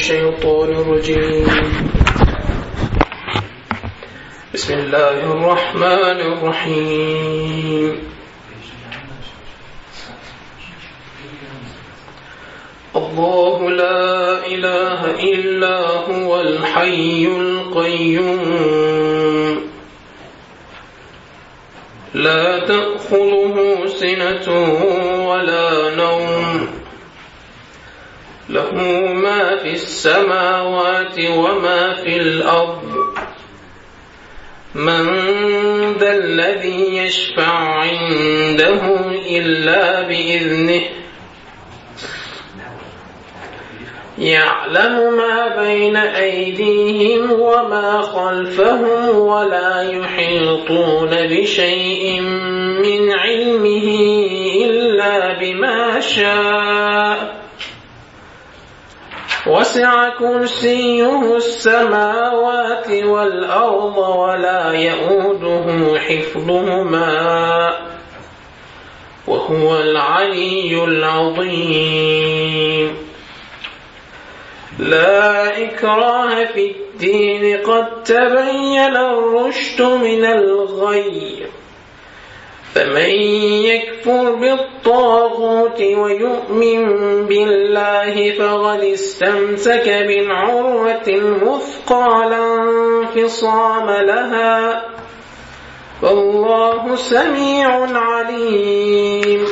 الشيطان الرجيم. بسم الله الرحمن الرحيم. الله لا إله إلا هو الحي القيوم لا تأخذه سنة ولا نوم له ما في السماوات وما في الأرض من ذا الذي يشفع عنده إلا بإذنه يعلم ما بين أيديهم وما خلفهم ولا يحيطون بشيء من علمه إلا بما شاء وسع كرسيه السماوات والأرض ولا يؤوده حفظهما وهو العلي العظيم. لا إكراه في الدين قد تبين الرشد من الغي فمن يكفر بالطاغوت ويؤمن بالله فقد استمسك بالعروة الوثقى لا انفصام لها والله سميع عليم.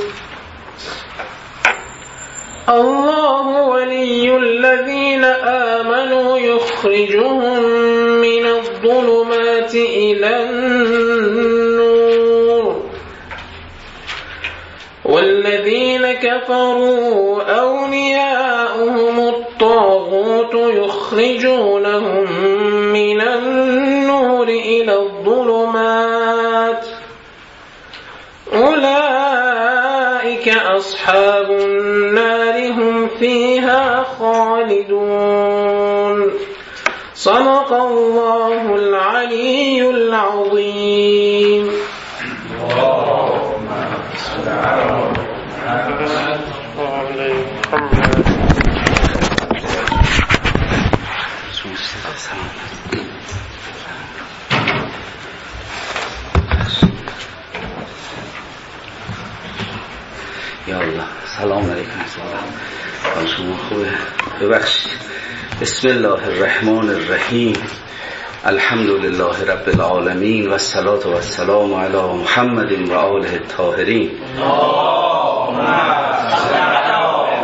الله ولي الذين آمنوا يخرجهم من الظلمات إلى النور والذين كفروا أولياؤهم الطاغوت يخرجونهم من النور إلى الظلمات أولئك أصحاب النار هم فيها خالدون. صدق الله العلي العظيم. یا الله. سلام علیکم. حال شما خوبه؟ ببخشید. بسم الله الرحمن الرحیم. الحمد لله رب العالمین و الصلاة و السلام علی محمد و آله الطاهرین. اللهم صل علی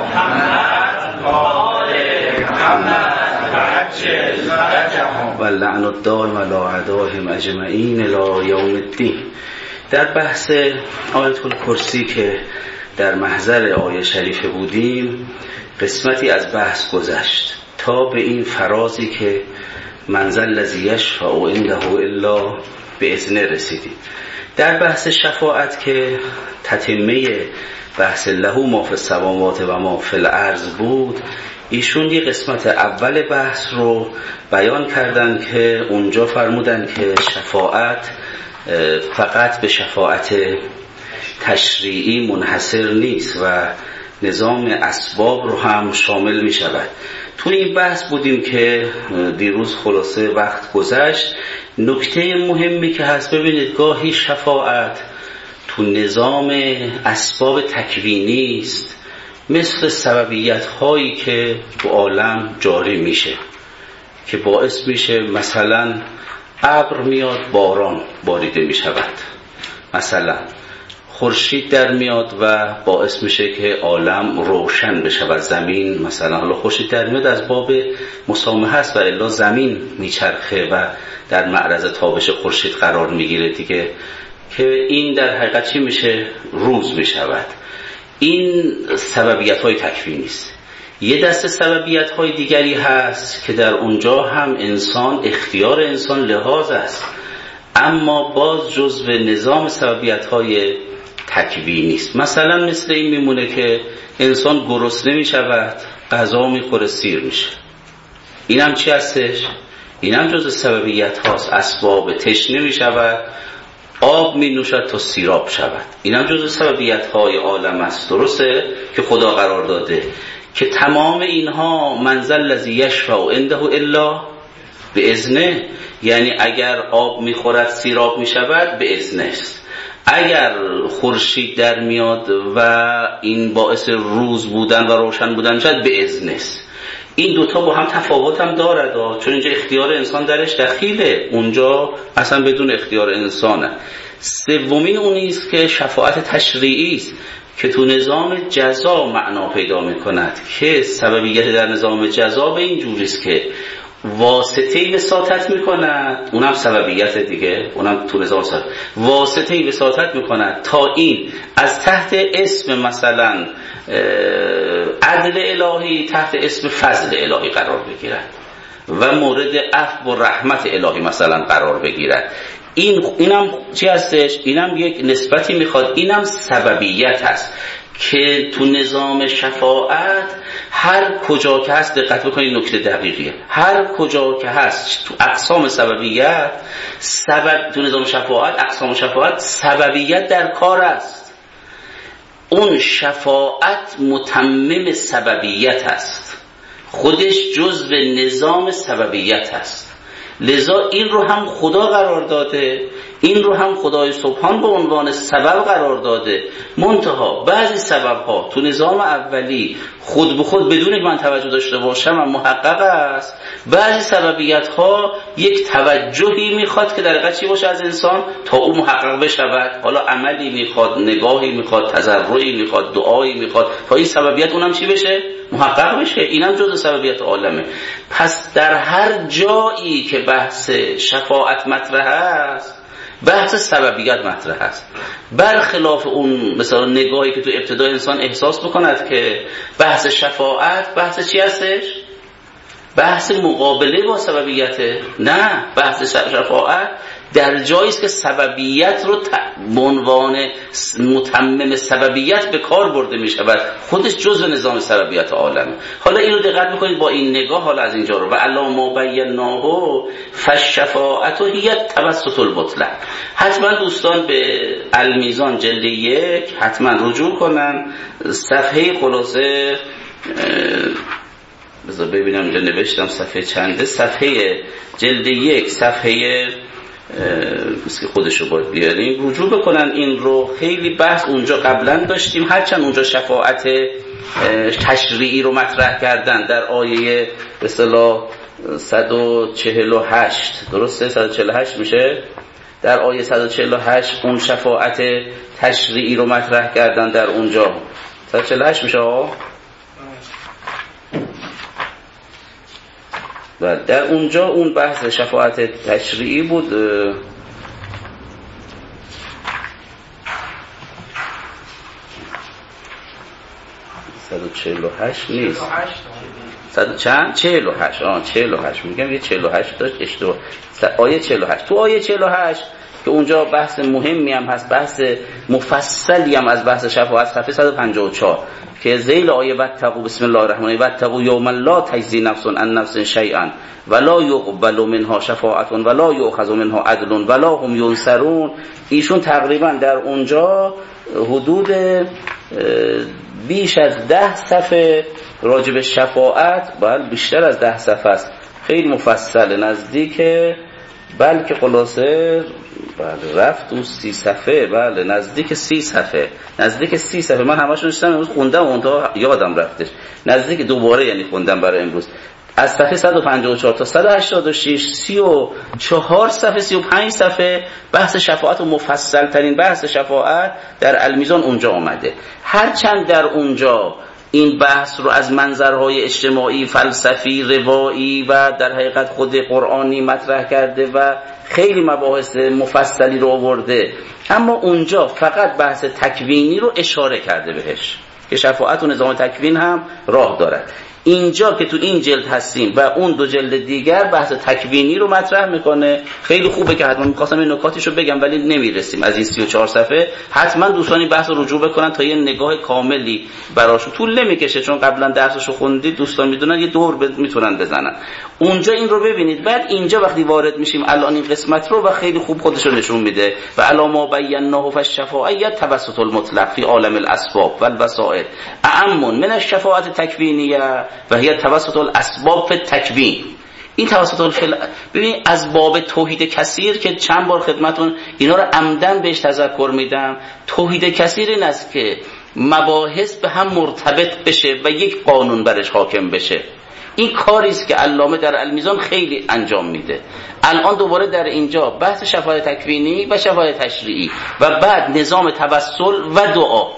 محمد و آل محمد و عجل فرجهم و لعن الدائم علی اعدائهم اجمعین الی یوم الدین. در بحث آیت الکرسی که در محضر آیه شریفه بودیم قسمتی از بحث گذشت تا به این فرازی که من ذا الذی یشفع عنده الا باذنه رسیدیم. در بحث شفاعت که تتمه بحث له ما فی السماوات و ما فی الارض بود، ایشون یه قسمت اول بحث رو بیان کردن که اونجا فرمودن که شفاعت فقط به شفاعت تشریعی منحصر نیست و نظام اسباب رو هم شامل می شود. تو این بحث بودیم که دیروز خلاصه وقت گذشت. نکته مهمی که هست، ببینید گاهی شفاعت تو نظام اسباب تکوینی است، مثل سببیت هایی که تو عالم جاری میشه که باعث میشه مثلا ابر میاد باران باریده میشود، مثلا خورشید در میاد و باعث میشه که عالم روشن بشه و زمین مثلا، حالا خورشید در میاد از باب مسامحه است و الا زمین میچرخه و در معرض تابش خورشید قرار میگیره دیگه، که این در حقیقت چی میشه؟ روز میشود. این سببیت های تکوینی است. یه دسته سببیت های دیگری هست که در اونجا هم انسان، اختیار انسان لحاظ است، اما باز جزو نظام سببیت های تکوینی است. مثلا مثل این میمونه که انسان گرسنه میشود، غذا میخوره، سیر میشه. این هم چی هستش؟ این هم جزو سببیت هاست. اسباب تشنه میشود، آب می نوشد تا سیراب شود. این هم جزو سببیت های عالم است، درسته که خدا قرار داده. که تمام اینها منزل الذی یشفع عنده الا باذنه، یعنی اگر آب میخورد سیراب میشود به اذن است، اگر خورشید در میاد و این باعث روز بودن و روشن بودن شد به اذن است. این دوتا با هم تفاوت هم دارد، چون اینجا اختیار انسان درش دخیله، اونجا اصلا بدون اختیار انسانه. سومین اونی است که شفاعت تشریعی است که تو نظام جزا معنا پیدا میکند، که سببیت در نظام جزا به این جوری است که واسطه‌ای وساطت میکند، اونم سببیت دیگه، اونم تو نظام واسطه‌ای وساطت میکند تا این از تحت اسم مثلا عدل الهی تحت اسم فضل الهی قرار بگیرد و مورد عفو و رحمت الهی مثلا قرار بگیرد. اینم چی هستش؟ اینم یک نسبتی میخواد، اینم سببیت هست که تو نظام شفاعت هر کجا که هست، دقت بکنید نکته دقیقیه، هر کجا که هست تو اقسام سببیت، تو نظام شفاعت اقسام شفاعت سببیت در کار است. اون شفاعت متمم سببیت است، خودش جزء نظام سببیت است. لذا این رو هم خدا قرار داده، این رو هم خدای سبحان به عنوان سبب قرار داده. منتها بعضی سبب ها تو نظام اولی خود به خود بدون که من توجه داشته باشم هم محقق است، بعضی سببیت ها یک توجهی میخواد که در حقیقت چی باشه از انسان تا او محقق بشود. حالا عملی میخواد، نگاهی میخواد، تضرعی میخواد، دعایی میخواد تا این سببیت اونم چی بشه؟ محقق بشه. اینم جزء سببیت عالمه. پس در هر جایی که بحث شفاعت مطرح است، بحث سببیت مطرح است، برخلاف اون مثلا نگاهی که تو ابتدای انسان احساس بکند که بحث شفاعت بحث چی هستش؟ بحث مقابله با سببیته. نه، بحث شفاعت در جایی است که سببیت رو به عنوان متمم سببیت به کار برده می شود، خودش جزء نظام سببیت عالمه. حالا اینو دقت بکنید با این نگاه، حالا از اینجا رو و الا ما بیناه فالشفاعت هی التوسط المطلق. حتما دوستان به المیزان جلد 1 حتما رجوع کنن، صفحه خلاصه بذار ببینم اینجا نوشتم صفحه چنده، صفحه جلد 1 صفحه مثل خودشو باید بیاریم، رجوع بکنن. این رو خیلی بحث اونجا قبلا داشتیم، هرچند اونجا شفاعت تشریعی رو مطرح کردن در آیه به اصطلاح 148 درسته؟ 148 میشه در آیه 148 اون شفاعت تشریعی رو مطرح کردن در اونجا 148 میشه و در اونجا اون بحث شفاعت تشریعی بود. 148 نیست، 100 چند 48 48 میگم یه 48 داشت اشتباه. آیه 48 تو آیه 48 که اونجا بحث مهمی هم هست، بحث مفصلی هم از بحث شفاعت، صفحه 154 که ذیل آیه واتقوا بسم الله الرحمن الرحیم واتقوا یوما لا تجزی نفس عن نفس شیئا ولا یقبل منها شفاعت ولا یؤخذ منها عدل ولا هم ینصرون. ایشون تقریبا در اونجا حدود بیش از 10 صفحه راجع به شفاعت، بله بیشتر از 10 صفحه است، خیلی مفصل، نزدیک بلکه خلاصه بله رفت اون 30 صفحه، بله نزدیک 30 صفحه من همش نوشتم امروز خوندم اونتا یادم رفتش، نزدیک دوباره یعنی خوندم برای امروز از صفحه 154 تا 186 34 صفحه 35 صفحه بحث شفاعت و مفصل ترین بحث شفاعت در المیزان اونجا آمده. هرچند در اونجا این بحث رو از منظرهای اجتماعی، فلسفی، روایی و در حقیقت خود قرآنی مطرح کرده و خیلی مباحث مفصلی رو آورده، اما اونجا فقط بحث تکوینی رو اشاره کرده بهش که شفاعت و نظام تکوین هم راه دارد. اینجا که تو این جلد هستیم و اون 2 جلد دیگر بحث تکوینی رو مطرح میکنه. خیلی خوبه که حتما می‌خواستم این نکاتیشو بگم ولی نمیرسیم از این 34 صفحه. حتما دوستانی بحث رو رجوع بکنن تا یه نگاه کاملی براشون. طول نمیکشه چون قبلا درسشو خوندید، دوستان میدونن یه دور میتونن بزنن. اونجا این رو ببینید. بعد اینجا وقتی وارد میشیم الان این قسمت رو و خیلی خوب خودشو نشون میده و علاما بیناه فالشفاعه توسط المطلق فی عالم الاسباب والوسائل اعم من الشفاعه التکوینیه و هي توسط الاسباب فی التکوین. این توسط ببین از باب توحید کثیر که چند بار خدمتون اینا رو عمدن بهش تذکر میدم. توحید کثیر این است که مباحث به هم مرتبط بشه و یک قانون برش حاکم بشه. این کاری است که علامه در المیزان خیلی انجام میده. الان دوباره در اینجا بحث شفاعت تکوینی و شفاعت تشریعی و بعد نظام توسل و دعا،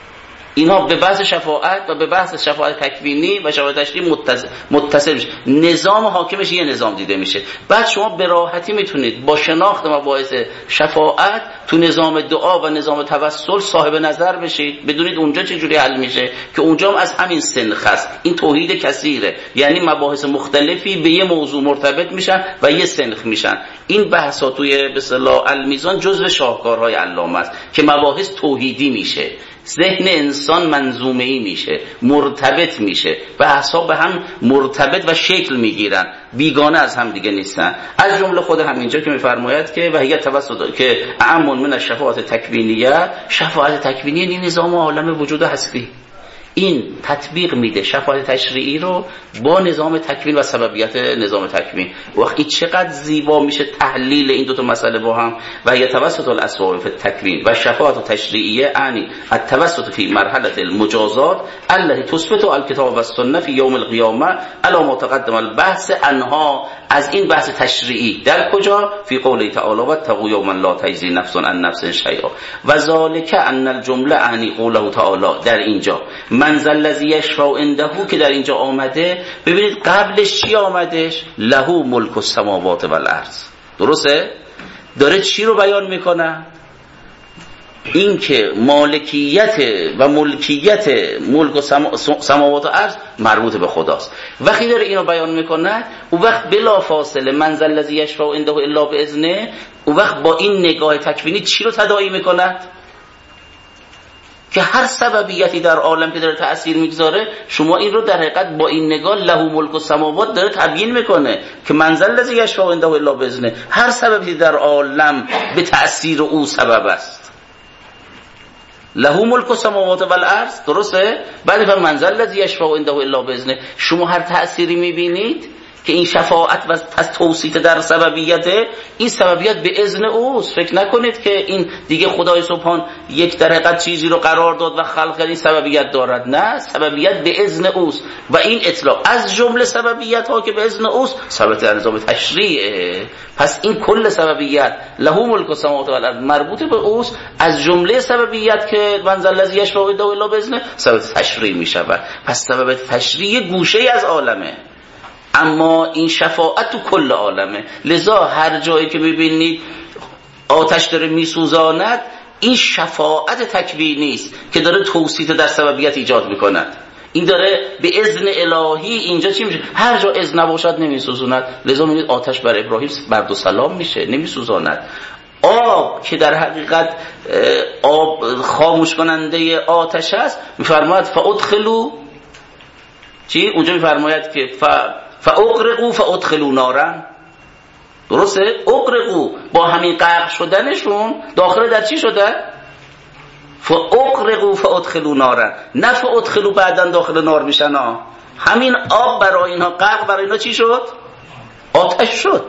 اینا به بحث شفاعت و به بحث شفاعت تکوینی و شفاعت تشریعی متصل میشه. نظام حاکمش یه نظام دیده میشه. بعد شما به راحتی میتونید با شناخت مباحث شفاعت تو نظام دعا و نظام توسل صاحب نظر بشید، بدونید اونجا چه جوری حل میشه که اونجا هم از همین سنخ است. این توحید کثیره، یعنی مباحث مختلفی به یه موضوع مرتبط میشن و یه سنخ میشن. این بحثا توی به اصطلاح المیزان جزو شاهکارهای علامه است که مباحث توحیدی میشه، ذهن انسان منظومه‌ای میشه، مرتبط میشه و احساب به هم مرتبط و شکل میگیرن، بیگانه از هم دیگه نیستن. از جمله خود همینجا که میفرماید که و هي توسط که اعم من الشفاعت تکوینیه، شفاعت تکوینی این نظام عالم وجود هستی. این تطبیق میده شفاعت تشریعی رو با نظام تکوین و سببیت نظام تکوین. وقتی چقدر زیبا میشه تحلیل این 2 مسئله با هم. و هي توسط الاسباب فی التکوین و شفاعت تشریعیه یعنی التوسط فی مرحله المجازات التي تثبت الكتاب والسنه فی یوم القیامه علی ما تقدم البحث عنها. از این بحث تشریعی در کجا؟ فی قوله تعالی واتقوا یوما لا تجزی نفس عن نفس شیئا و ذلک ان الجمله یعنی قوله تعالی. در اینجا من ذا الذی یشفع عنده که در اینجا آمده، ببینید قبلش چی آمدش؟ له ملک السماوات والارض. درسته؟ داره چی رو بیان میکنه؟ این که مالکیت و ملکیت ملک و سماوات و ارض مربوط به خداست. وقتی داره اینو بیان میکنه اون وقت بلا فاصله من ذا الذی یشفع عنده الا باذنه، اون وقت با این نگاه تکوینی چی رو تداعی میکنه؟ که هر سببیتی در عالم که داره تأثیر میگذاره، شما این رو در حقیقت با این نگاه له ملک السماوات داره تبیین میکنه که من ذا الذی یشفع عنده الا باذنه. هر سببی در عالم به تأثیر او سبب است. له ملک السماوات والارض. درسته؟ بعد من ذا الذی یشفع عنده الا باذنه. شما هر تأثیری میبینید که این شفاعت و توسیط در سببیت، این سببیت به اذن اوست. فکر نکنید که این دیگه خدای سبحان یک در حقیقت چیزی رو قرار داد و خلق کرد این سببیت دارد. نه، سببیت به اذن اوست و این اطلاق از جمله سببیت ها که به اذن اوست سببیت در نظام تشریعه. پس این کل سببیت له ملک السماوات والارض مربوط به اوست. از جمله سببیت که من ذا الذی یشفع عنده الا باذنه سبب تشریع میشود. پس سبب تشریع گوشه از عالمه، اما این شفاعت تو کل عالمه. لذا هر جایی که ببینید آتش داره میسوزاند، این شفاعت تکوینی است که داره توسیط در سببیت ایجاد میکند. این داره به اذن الهی اینجا چی میشه؟ هر جا اذن نباشد نمیسوزاند. لذا میگید آتش بر ابراهیم برد و سلام میشه، نمیسوزاند. آب که در حقیقت آب خاموش کننده آتش است، میفرماید فادخلوا چی؟ اونجا میفرماید که فاغرقوا فادخلوا نارا. درسته؟ اغرقوا با همین غرق شدنشون داخل در چی شده؟ فاغرقوا فادخلوا نارا. نه فادخلوا بعداً داخل نار میشن ها. همین آب برای اینها، غرق برای اینا چی شد؟ آتش شد.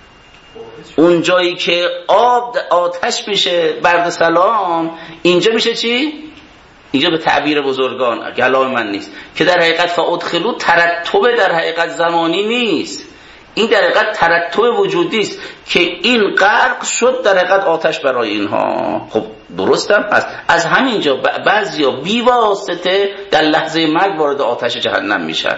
اون جایی که آب آتش میشه برد سلام، اینجا میشه چی؟ اینجا به تعبیر بزرگان کلام من نیست که در حقیقت فادخلوا ترتب در حقیقت زمانی نیست، این در حقیقت ترتب وجودی است که این غرق شد در حقیقت آتش برای اینها. خب درسته؟ پس از همینجا بعضیا بی واسطه در لحظه مرگ وارد آتش جهنم میشن.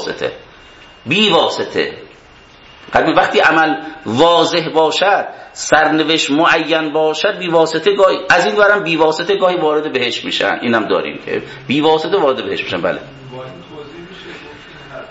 بی واسطه وقتی عمل واضح باشد، سرنوشت معین باشد، بی واسطه گاهی از این ورم بی واسطه گاهی وارد بهشت میشن. اینم داریم که بی واسطه وارد بهشت میشن. بله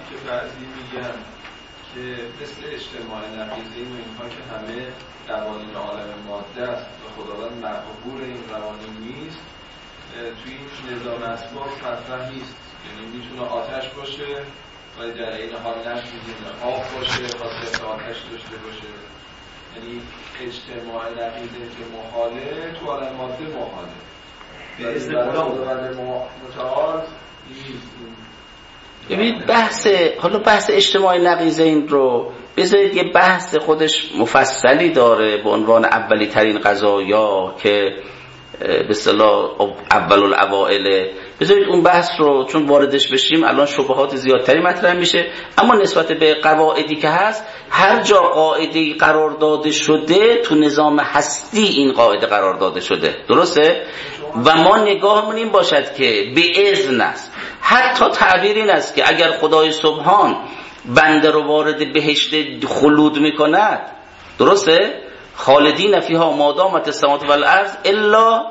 که مثل اجتماع نقیضه اینها که همه قوانین عالم ماده است و خداوند مقبول این قوانین نیست، توی این نظام اسباب مطرح نیست. یعنی میتونه آتش باشه ولی در این حال نفس میتونه آب باشه، خاصیت آتش داشته باشه. یعنی اجتماع نقیضه که محاله تو عالم ماده محاله به خداوند متعال نیست. ببینید بحث اجتماع نقیضین رو بذارید یه بحث خودش مفصلی داره به عنوان اولی ترین قضایا که به اصطلاح اول الاوائل. بذارید اون بحث رو چون واردش بشیم الان شبهات زیادتری مطرح میشه، اما نسبت به قواعدی که هست هر جا قاعده‌ای قرار داده شده تو نظام هستی این قاعده قرار داده شده، درسته؟ و ما نگاهمون این باشد که به اذن است. حتی تعبیر این است که اگر خدای سبحان بنده رو وارد بهشت خلود میکند، درسته؟ خالدین فیها ما دامت السماوات والارض الا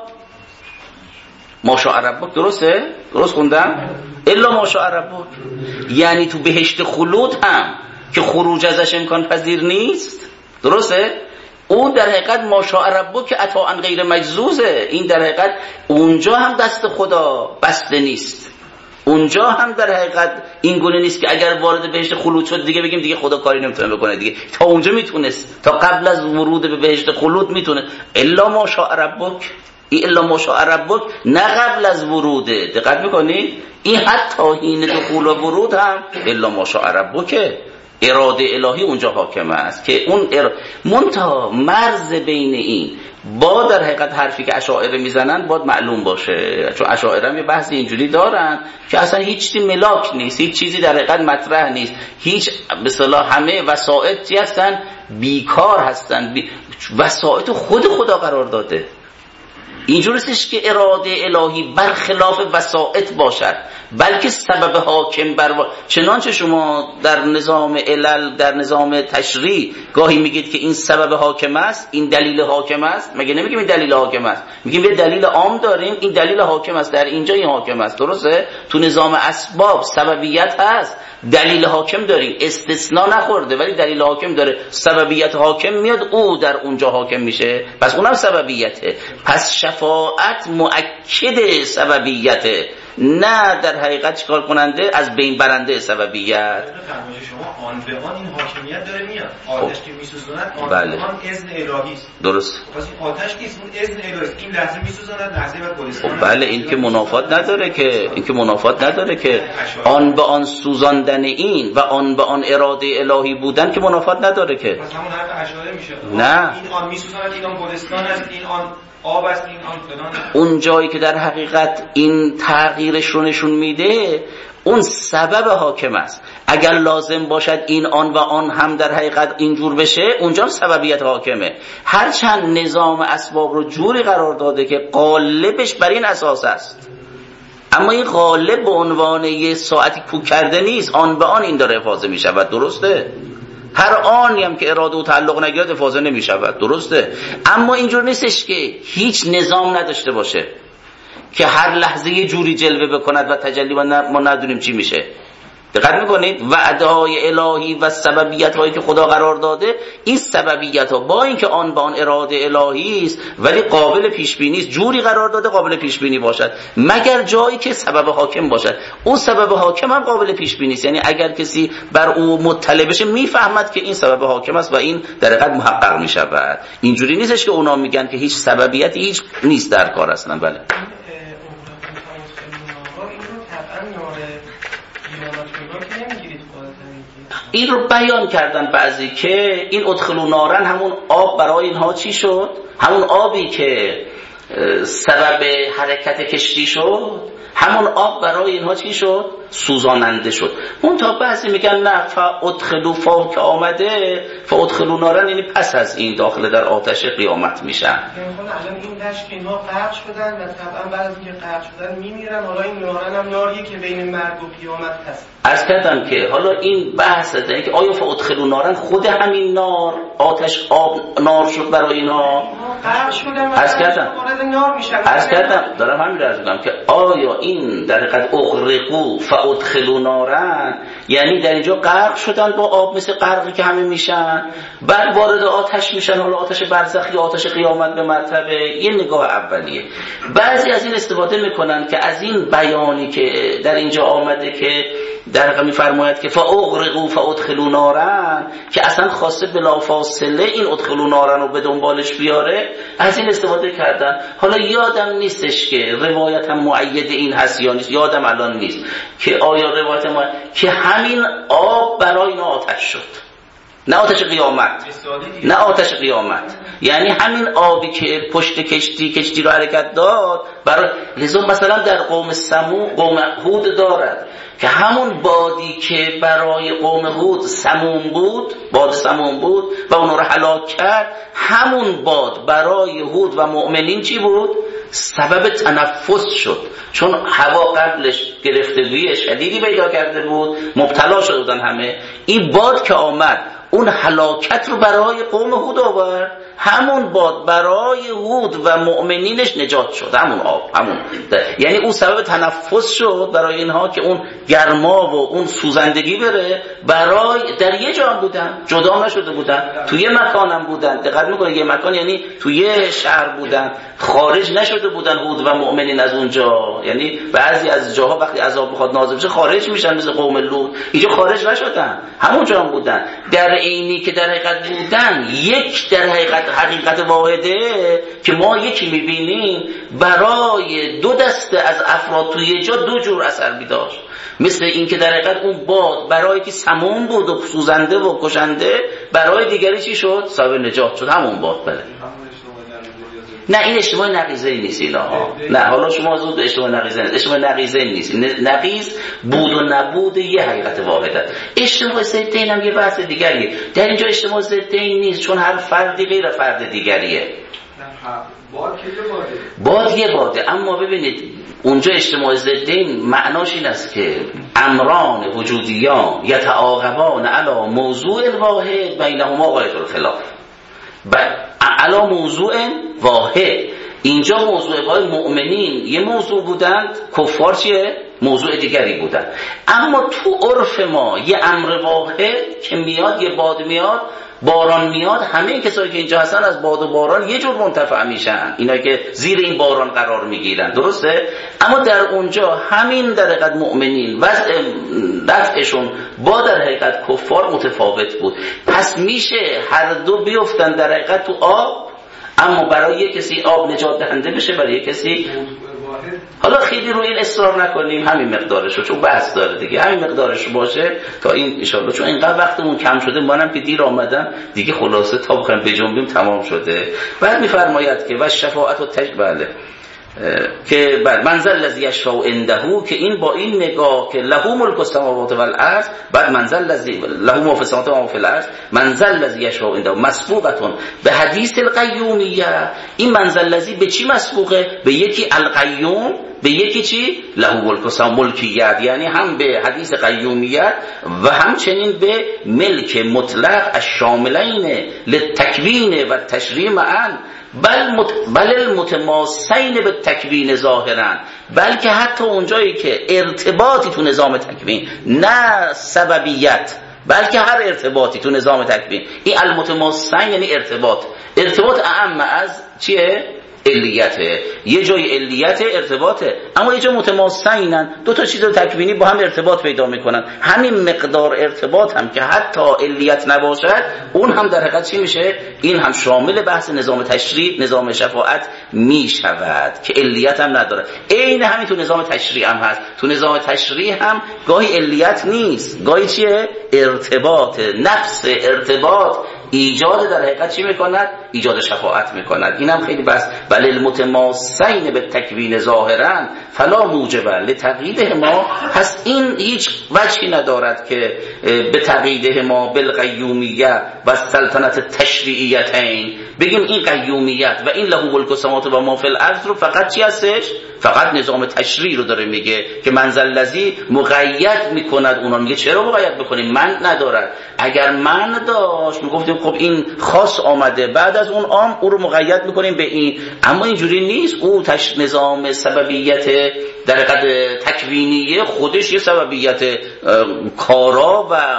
ما شاء ربک، درسته؟ درست خوندم؟ الا ما شاء ربک، یعنی تو بهشت خلود هم که خروج ازش امکان پذیر نیست، درسته؟ اون در حقیقت ما شاء ربک عطاء غیر مجزوزه. این در حقیقت اونجا هم دست خدا بسته نیست، اونجا هم در حقیقت این گونه نیست که اگر وارد بهشت خلود شد دیگه بگیم دیگه خدا کاری نمیتونه بکنه دیگه. تا اونجا میتونست، تا قبل از ورود به بهشت خلود میتونه. الا ما شاء ربک، الا ما شاء ربک نه قبل از وروده. دقت میکنید؟ این حتی حین دخول و ورود هم الا ما شاء ربک، اراده الهی اونجا حاکم است که اون منتها مرز بین این با در حقیقت حرفی که اشاعره میزنن باید معلوم باشه، چون اشاعره هم یه بحث اینجوری دارن که اصلا هیچ چیزی ملاک نیست، هیچ چیزی در حقیقت مطرح نیست، هیچ به اصطلاح همه وسائطی هستن بیکار هستن، وسائط خود خدا قرار داده. اینجور نیستش که اراده الهی برخلاف وسائط باشد، بلکه سبب حاکم بر چنانچه شما در نظام علل، در نظام تشریع گاهی میگید که این سبب حاکم است، این دلیل حاکم است. مگه نمیگیم این دلیل حاکم است؟ میگیم یه دلیل عام داریم، این دلیل حاکم است، در اینجا این حاکم است، درسته؟ تو نظام اسباب سببیت هست، دلیل حاکم داریم، استثناء نخورده ولی دلیل حاکم داره، سببیت حاکم میاد او در اونجا حاکم میشه، پس اونم سببیته. پس شفاعت مؤکد سببیته، نه در حقیقت چیکار کننده از بین برنده سببیت. شما آن به آن این حاکمیت داره میاد، آتش که میسوزاند آن بله. به آن اذن الهی است، درست. پس این آتش نیست، اون اذن الهی است. این لحظه میسوزاند، لحظه بعد گلستان. بله، این که منافات نداره که، این که منافات نداره که آن به آن سوزاندن این و آن به آن اراده الهی بودن که منافات نداره که. پس همون حرف اشاعره میشه. نه، این آن میسوزاند، این آن گلستان است، این آن آب است، این آن فلان. اون جایی که در حقیقت این تغییرش رو نشون میده اون سبب حاکم است. اگر لازم باشد این آن و آن هم در حقیقت اینجور بشه اونجا سببیت حاکمه. هرچند نظام اسباب رو جوری قرار داده که غالبش بر این اساس است، اما این غالب به عنوان یه ساعتی کوک کرده نیست، آن به آن این داره افاضه می شود، درسته؟ هر آنی هم که اراده و تعلق نگیرد افاضه نمی شود، درسته؟ اما اینجور نیستش که هیچ نظام نداشته باشه که هر لحظه یه جوری جلوه بکند و تجلی و ما ندونیم چی میشه. دقت میکنید؟ وعده‌های الهی و سببیت هایی که خدا قرار داده، این سببیت ها با اینکه آن به آن اراده الهی است ولی قابل پیش بینی است، جوری قرار داده قابل پیش بینی باشد، مگر جایی که سبب حاکم باشد. اون سبب حاکم هم قابل پیش بینی است، یعنی اگر کسی بر او مطلع بشه میفهمد که این سبب حاکم است و این در حقیقت محقق میشود. اینجوری نیستش که اونا میگن که هیچ سببیتی هیچ نیست در کار اصلا. بله این رو بیان کردن بعضی که این ادخلوا نارن همون آب برای اینها چی شد؟ همون آبی که سبب حرکت کشتی شد، همون آب برای اینها چی شد؟ سوزاننده شد. اون تا بعضی میگن نه، فادخلوا فا که آمده، فادخلوا نارن یعنی پس از این داخل در آتش قیامت میشن. الان این دشت که اینها غرق شدن و طبعا بعد از اینکه غرق شدن میمیرن، حالا این نارن هم ناریه که بین مرگ و قیامت هست. عرض کردم که حالا این بحث ده که آیا فادخلوا نارن خود همین نار آتش آب نار شد برای اینا؟ غرق شدن و عرض کردم وارد نار میشن. عرض کردم دارم همین رو عرض میکنم که آیا این در حقیقت اغرقوا فادخلوا نارا، یعنی در اینجا غرق شدن با آب مثل غرقی که همه میشن، بعد وارد آتش میشن، حالا آتش برزخی، آتش قیامت به مرتبه. یه نگاه اولیه. بعضی از این استفاده میکنن که از این بیانی که در اینجا آمده که در حقیقت میفرماید که فاغرقوا فادخلوا نارا، که اصلا خواسته بلافاصله این ادخلوا نارا رو به دنبالش بیاره، از این استفاده کردن. حالا یادم نیستش که روایت هم مؤید این هست یا نیست، یادم الان نیست که آیا روایت ما که همین آب برای اینا آتش شد، نه آتش قیامت، نه آتش قیامت، یعنی همین آبی که پشت کشتی رو حرکت داد برای لذا مثلا در قوم هود دارد که همون بادی که برای قوم هود سموم بود، باد سموم بود و اونو رو هلاک کرد، همون باد برای هود و مؤمنین چی بود؟ سبب تنفس شد، چون هوا قبلش گرفتگی شدیدی پیدا کرده بود، مبتلا شده بودن همه. این باد که آمد اون هلاکت رو برای قوم هود آورد، همون باد برای هود و مؤمنینش نجات شد، همون آب، همون یعنی اون سبب تنفس شد برای اینها که اون گرما و اون سوزندگی بره. برای در یه جا بودن، جدا نشده بودن، توی مکانم بودن. دقت میکنه یه مکان یعنی توی شهر بودن، خارج نشده بودن هود و مؤمنین از اونجا. یعنی بعضی از جاها وقتی عذاب بخواد نازل بشه خارج میشن، مثل قوم لوط. اینجا خارج نشدن، همونجا بودن. در عینی که در حقیقت بودن، یک در حقیقت واحده که ما یکی میبینیم برای دو دسته از افراد توی جا دو جور اثر می‌داشت. مثل این که در حقیقت اون باد برای که سموم بود و سوزنده و کشنده، برای دیگری چی شد؟ سبب نجات شد، همون باد. بله نه این اشتباه نقیضه نیست اینا. نه حالا شما از اون اشتباه نقیضه نیست، اشتباه نقیضه نیست. نقیض بود و نبود یه حقیقت واحده. اشتباه ضدین هم یه بحث دیگریه. در اینجا اشتباه ضدین نیست، چون هر فردی غیر فرد دیگریه. باد یه باده. اما ببینید اونجا اجتماع ضدین معناش این است که امران وجودیان یتعاقبان علی موضوع واحد بینهما غایت الخلاف، علی موضوع واحد. اینجا موضوع واحد مؤمنین یه موضوع بودند، کفار چیه؟ موضوع دیگری بودند. اما تو عرف ما یه امر واحد که میاد، یه باد میاد، باران میاد، همه کسایی که اینجا هستن از باد و باران یه جور منتفع میشن، اینا که زیر این باران قرار میگیرن، درسته؟ اما در اونجا همین در حقیقت مؤمنین دفعشون با در حقیقت کفار متفاوت بود. پس میشه هر دو بیفتن در حقیقت تو آب، اما برای یک کسی آب نجات دهنده بشه، برای یک کسی حالا خیلی روی این اصرار نکنیم، همین مقدارشو، چون بحث داره دیگه، همین مقدارشو باشه تا این ان شاءالله، چون اینقدر وقتمون کم شده، منم که دیر آمدم دیگه، خلاصه تا بخوایم بجنبیم تمام شده. بعد میفرماید که و شفاعت و بله که بعد منزل الذی یشفع عنده، که این با این نگاه که له ملک السماوات والارض، بعد منزل الذی له ما فی السماوات و ما فی الارض، منزل الذی یشفع عنده مسبوقه به حدیث القیومیه. این منزل الذی به چی مسبوقه؟ به یکی القیوم، به یکی چی؟ له ملک ملکیت، یعنی هم به حدیث قیومیت و همچنین به ملک مطلق الشاملین للتکوین و تشریع معا، بل المتماسین به تکوین ظاهرا، بلکه حتی اونجایی که ارتباطی تو نظام تکوین، نه سببیت، بلکه هر ارتباطی تو نظام تکوین، این المتماسین یعنی ارتباط اعم از چیه؟ علیته. یه جای علیت ارتباطه، اما یه جا متماسینن، دو تا چیز تکوینی با هم ارتباط پیدا میکنن. همین مقدار ارتباط هم که حتی علیت نباشد، اون هم در حقیقت چی میشه؟ این هم شامل بحث نظام تشریع، نظام شفاعت میشود که علیت هم نداره. عین همین تو نظام تشریع هم هست. تو نظام تشریع هم گاهی علیت نیست، گاهی چیه؟ ارتباط. نفس ارتباط ایجاد در حقیقت چی میکند؟ ایجاد شفاعت میکند. اینم خیلی بس. بل المتماسین به تکوین ظاهرا فلا موجب لتقییده ما، پس این هیچ وجهی ندارد که به تقییده ما بالقیومیه و سلطنت تشریعیتین بگیم این قیومیت و این له ملک السماوات و ما فی الارض رو فقط چی هستش؟ فقط نظام تشریع رو داره میگه که منزل الذی مقید میکند اونا. میگه چرا مقید بکنیم؟ من ندارد. اگر من داشت میگفتیم خب این خاص آمده، بعد از اون عام او رو مقید میکنیم به این. اما اینجوری نیست. او نظام سببیت در حقیقت تکوینیه خودش یه سببیت کارا و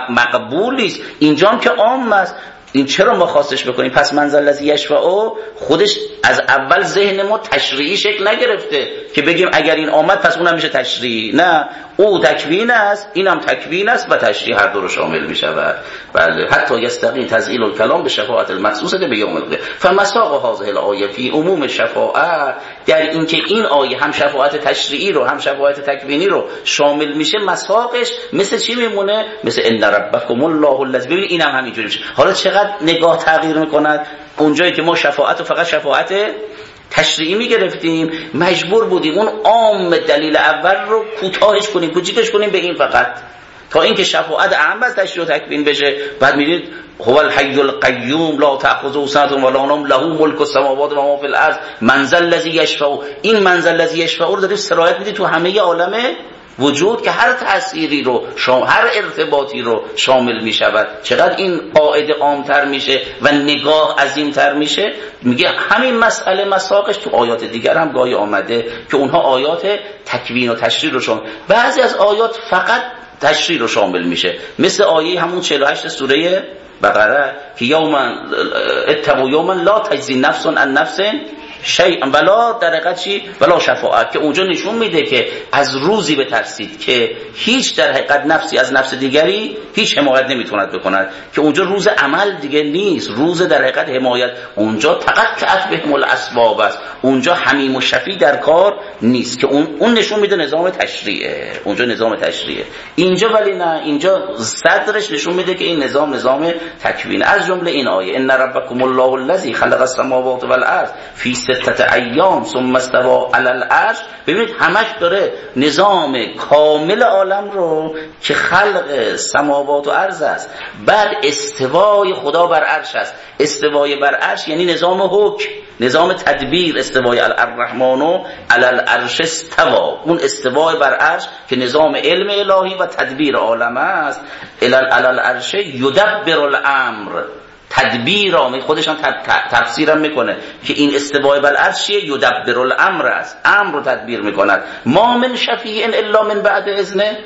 مقبولی است. اینجا هم که عام است. این چرا ما خاصش بکنیم؟ پس منزل الذی یشفع خودش از اول ذهن ما تشریعی شکل نگرفته که بگیم اگر این آمد پس اونم میشه تشریعی. نه، او تکوین است، اینم تکوین است و تشریع هر دو رو شامل میشه. بله، حتی یستقی تذیل الکلام به شفاعت المخصوصه به یوم القیامه. فمساق هذه الآیه فی عموم شفاعت، در اینکه این آیه هم شفاعت تشریعی رو هم شفاعت تکوینی رو شامل میشه، مساقش مثل چی میمونه؟ مثل ان ربکم الله الذی. ببین اینم همینجوری میشه. حالا چقدر نگاه تغییر میکند. اونجایی که ما شفاعت و فقط شفاعت تشریعی میگرفتیم، مجبور بودیم اون عام دلیل اول رو کوتاهش کنیم، کوچیکش کنیم به این فقط، تا اینکه شفاعت اهم از تشریع و تکوین بشه. بعد میرید هو الحی القیوم لا تأخذه سنة ولا نوم له ملک السماوات و ما فی الارض منزل الذی یشفع. این منزل الذی یشفع رو دارید سرایت میدید تو همه عالم وجود که هر تأثیری رو هر ارتباطی رو شامل می شود. چقدر این قاعده عامتر میشه و نگاه عظیمتر میشه. میگه همین مسئله مساقش تو آیات دیگر هم گاهی آمده که اونها آیات تکوین و تشریع رو شامل، بعضی از آیات فقط تشریع رو شامل میشه، مثل آیه همون 48 سوره بقره که یوما اتقوا یوما لا تجزی نفس عن نفس شیئا ولا در حقیقت چی؟ ولا شفاعت، که اونجا نشون میده که از روزی بترسید که هیچ در حقیقت نفسی از نفس دیگری هیچ حمایت نمیتوند بکند، که اونجا روز عمل دیگه نیست، روز در حقیقت حمایت. اونجا تقطعت بهم الاسباب است، اونجا حمیم و شفیع در کار نیست، که اون نشون میده نظام تشریعه. اونجا نظام تشریعه، اینجا ولی نه، اینجا صدرش نشون میده که این نظام تکوین. از جمله این آیه ان ربکم الله الذی خلق السماوات والارض فی 6 ایام ثم استوى علی العرش. ببینید همش داره نظام کامل عالم رو که خلق سماوات و ارض است، بعد استوای خدا بر عرش است. استوای بر عرش یعنی نظام حکم، نظام تدبیر. استوای الرحمن علی العرش استوا، اون استوای بر عرش که نظام علم الهی و تدبیر عالم است. علی العرش یدبر الامر، تدبیر آمد. خودش هم تفسیرم میکنه که این استوای بر عرش چیه؟ یدبر الامر است، امر رو تدبیر میکند. ما من شفیع الا من بعد اذنه،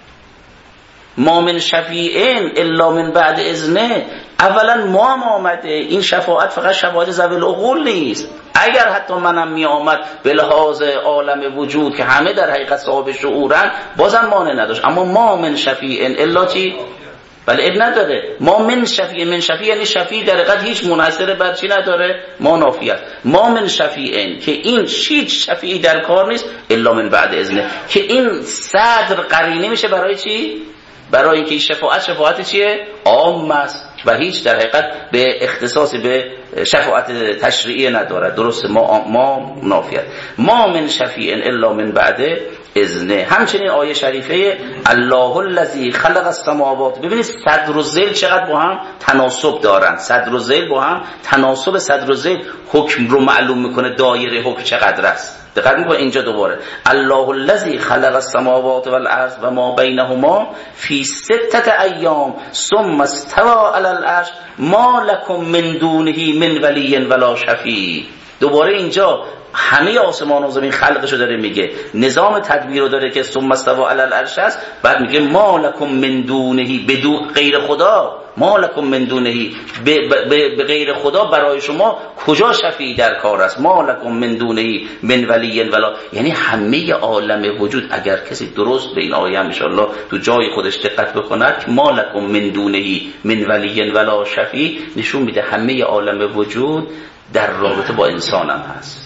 ما من شفیع الا من بعد اذنه. اولا ما هم آمده، این شفاعت فقط شفاعت ذوی العقول نیست. اگر حتی منم می آمد به لحاظ عالم وجود که همه در حقیقت صاحب شعورن، بازم مانع نداشت. اما ما من شفیع الا چی؟ بله اب نداره. ما من شفیع یعنی شفیع در حقیقت هیچ منحصر بر چی نداره، ما نافی است. ما من شفیع که این هیچ شفیعی در کار نیست الا من بعد اذنه، که این صدر قرینه میشه برای چی؟ برای اینکه شفاعت چیه؟ عام است و هیچ در حقیقت به اختصاص به شفاعت تشریعی ندارد. درسته، ما نافیت. ما من شفیع الا من بعد اذنه. همچنین آیه شریفه الله الذی خلق السماوات. ببینید صدر و ذیل چقدر با هم تناسب دارن. صدر و ذیل با هم تناسب، صدر و ذیل حکم رو معلوم میکنه، دایره حکم چقدر است. دقت میکنه اینجا دوباره الله الذی خلق السماوات والارض و ما بینهما فی 6 ایام ثم استوى علی العرش ما لکم من دونه من ولی ولا شفیع. دوباره اینجا همه آسمان و زمین خلقشو داره میگه، نظام تدبیر رو داره که ثم استوى علی العرش است. بعد میگه ما لکم من دونه، بدون غیر خدا، ما لکم من دونه، به غیر خدا برای شما کجا شفیع در کار است. ما لکم من دونه من ولی ولا، یعنی همه عالم وجود. اگر کسی درست به این آیه ان شاء الله تو جای خودش دقت بکند، ما لکم من دونه من ولی ولا شفیع نشون میده همه عالم وجود در رابطه با انسان هم هست،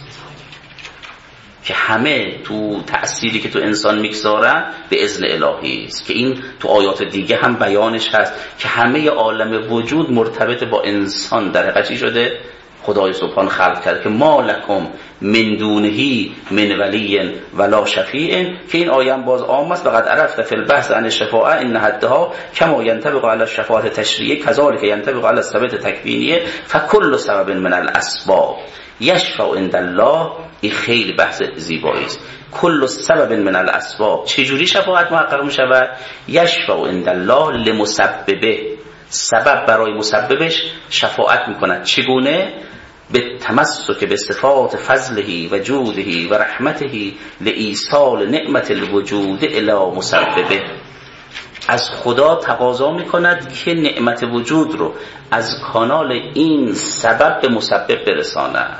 که همه تو تأثیری که تو انسان میگذارن به اذن الهی است، که این تو آیات دیگه هم بیانش هست که همه عالم وجود مرتبط با انسان در حقیقت شده. خدای سبحان خلق کرد که ما لکم من دونه من ولی ولا شفیع، که این آیه هم باز عام است. فقط عرفت فی البحث عن الشفاعه ان حدها کما ينطبق على الشفاعه التشریعیه كذلك ينطبق على الثبات التکوینیه فكل سبب من الاسباب یشفع عند الله. این خیلی بحث زیبایی است. کل سبب من الاسباب، چجوری شفاعت محقق می شود؟ یشفع عند الله لمسببه، سبب برای مسببش شفاعت میکند. چگونه؟ به تمسک به صفات فضله و جوده و رحمته لایصال نعمت الوجود الی مسببه. از خدا تقاضا میکند که نعمت وجود رو از کانال این سبب به مسبب برساند.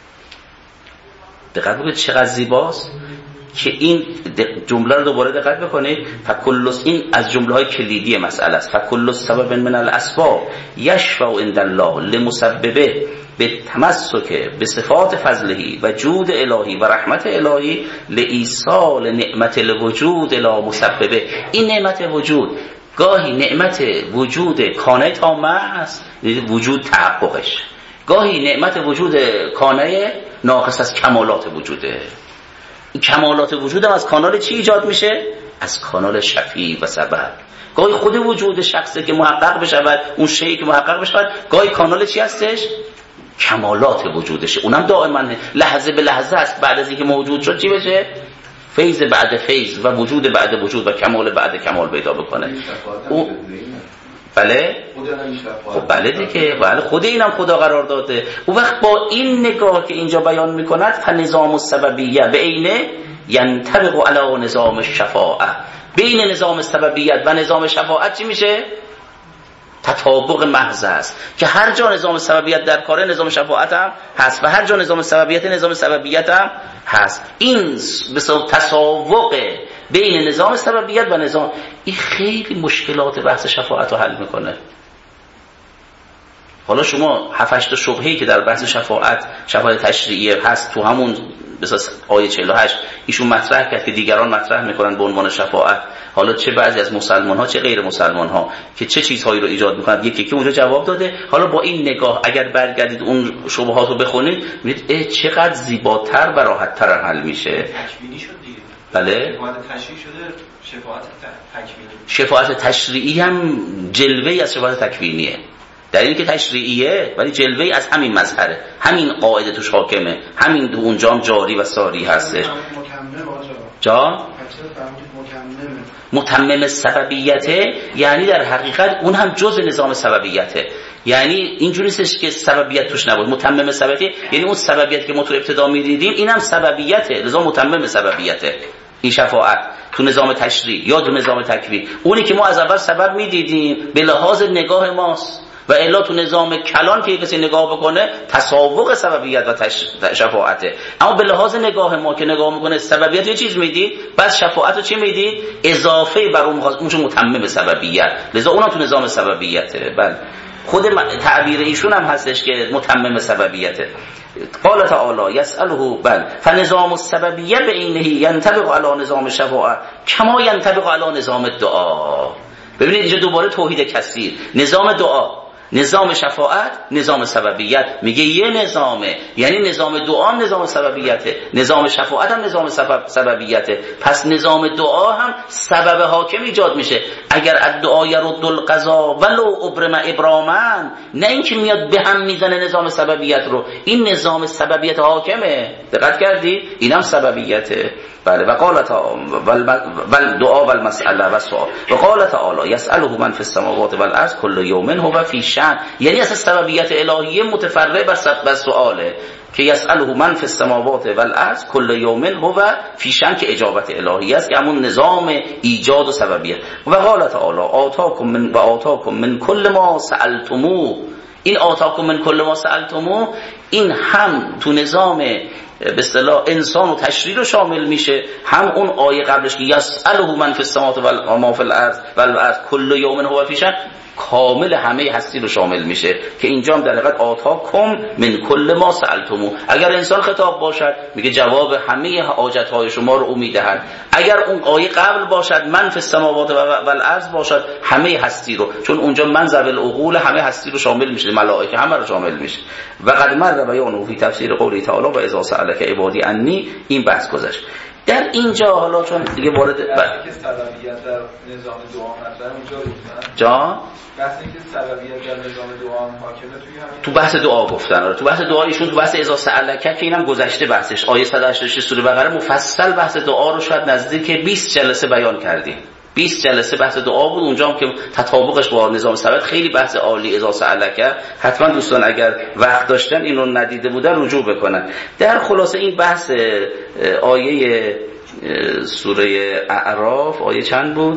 دقت بکنید چقدر زیباست که این جمله رو دوباره دقت بکنید. این از جمله‌های کلیدی مسئله است. فکل سبب من الاسباب یشفع عند الله لمسببه به تمسک به صفات فضله و جود الهی و رحمت الهی لایصال نعمت الوجود الی مسببه. این نعمت وجود گاهی نعمت وجود کانه تامه است، وجود تحققش، گاهی نعمت وجود کانه ناقص از کمالات وجوده. این کمالات وجود هم از کانال چی ایجاد میشه؟ از کانال شفیع و سبب. گاهی خود وجود شخصی که محقق بشود، اون شیء که محقق بشود، گاهی کانال چی هستش؟ کمالات وجودشه. اونم دائما لحظه به لحظه است. بعد از اینکه موجود شد چی بشه؟ فیض بعد فیض و وجود بعد وجود و کمال بعد کمال پیدا بکنه. بله؟ خب بله دیگه، بله خود اینم خدا قرار داده. اون وقت با این نگاه که اینجا بیان میکند فنظام السببیه به عینه ینطبق علی نظام الشفاعه. بین نظام سببیت و نظام شفاعت چی میشه؟ تطابق محض است که هر جا نظام سببیت در کاره نظام شفاعت هم هست و هر جا نظام سببیت هم هست. این بسیار تساوق بین نظام سببیت و نظام، این خیلی مشکلات بحث شفاعت رو حل میکنه. حالا شما 7-8 تا شبهه‌ای که در بحث شفاعت تشریعیه هست تو همون بسیار آیه 48 ایشون مطرح کرد که دیگران مطرح میکنن به عنوان شفاعت. حالا چه بعضی از مسلمان ها چه غیر مسلمان ها که چه چیزهایی رو ایجاد میکنند، یکی که اونجا جواب داده. حالا با این نگاه اگر برگردید اون شبهات رو بخونید میبینید چقدر زیباتر و راحت‌تر حل میشه. تکوینی شد دیگه. بله شفاعت تشریعی شده، شفاعت تکوینی. شفاعت تشریعی هم جلوه‌ای از شفاعت تکوینیه، در این که تشریعیه ولی جلوه‌ای از همین مظهره، همین قاعده توش حاکمه، همین اونجا هم جاری و ساری هستش. جان متمم سببیته یعنی در حقیقت اون هم جزء نظام سببیته. یعنی اینجوری نیستش که سببیت توش نبود. متمم سببیته یعنی اون سببیت که ما تو ابتدا می‌دیدیم اینم سببیته، لذا متمم سببیته. این شفاعت تو نظام تشریع یا تو نظام تکوین، اونی که ما از اول سبب می‌دیدیم به لحاظ نگاه ماست و الا تو نظام کلان که کسی نگاه بکنه تساوق سببیت و شفاعته. اما به لحاظ نگاه ما که نگاه میکنه سببیت یه چیز میدید، بعد شفاعت رو چی میدید؟ اضافه بر اون چون متمم سببیت، لذا اونم تو نظام سببیته. بله خود تعبیر ایشون هم هستش که متمم سببیته. قال تعالی یسأله بل فنظام السببیه به عینه ینطبق علی نظام الشفاعه کما ینطبق علی نظام الدعا. ببینید اینجا دوباره توحید کثیر، نظام دعا، نظام شفاعت، نظام سببیت. میگه یه نظامه، یعنی نظام دعا نظام سببیته، نظام شفاعت هم نظام سببیته. پس نظام دعا هم سبب حاکم ایجاد میشه. اگر الدعا یرد القضا ولو ابرم ابراما، نه اینکه میاد به هم میزنه نظام سببیت رو، این نظام سببیت حاکمه. دقت کردی؟ اینم سببیته. بله. و قال تعالی دعا و المسئله و سوال. و قال تعالی یسأله من فی السماوات والارض کل یوم هو فی شأن. یعنی اصلا سببیت الهیه متفرع بر سؤاله که یسأله من فی السماوات والارض کل یوم هو فی شأن که اجابت الهیه است، که همون نظام ایجاد و سببیت. و قال تعالی آتاکم من کل ما سألتموه. این آتاکم من کل ما سألتموه این هم تو نظام به اصطلاح انسان و تشریع رو شامل میشه، هم اون آیه قبلش که یسأله من فی السماوات و ما فی الارض والارض کل یوم هو فی شأن کامل همه هستی رو شامل میشه، که اینجا هم در حقیقت آتاکم من کل ما سألتموه. اگر انسان خطاب باشد میگه جواب همه حاجت‌های شما رو او میدهد. اگر اون آیه قبل باشد من فی السماوات والارض باشد همه هستی رو، چون اونجا من ذوی العقول همه هستی رو شامل میشه، ملائکه همه رو شامل میشه. و قد مر بیانه فی تفسیر قوله تعالی و اذا سألک عبادی عنی. این بحث گذشت. در اینجا حالا چون دیگه وارد که سببیت در نظام دعا مطرح اونجا گفتن جان بحث اینکه سببیت در نظام دعا حاکمه توی همین تو بحث دعا گفتن. تو بحث دعا ایشون تو بحث اذا سألک که اینم گذشته بحثش، آیه 186 سوره بقره مفصل بحث دعا رو شاید نزدیک 20 جلسه بیان کردیم. 20 جلسه بحث دعا بود، اونجا هم که تطابقش با نظام سبت خیلی بحث عالی اذا سألک. حتما دوستان اگر وقت داشتن اینو ندیده بودن رجوع بکنن. در خلاصه این بحث آیه سوره اعراف آیه چند بود؟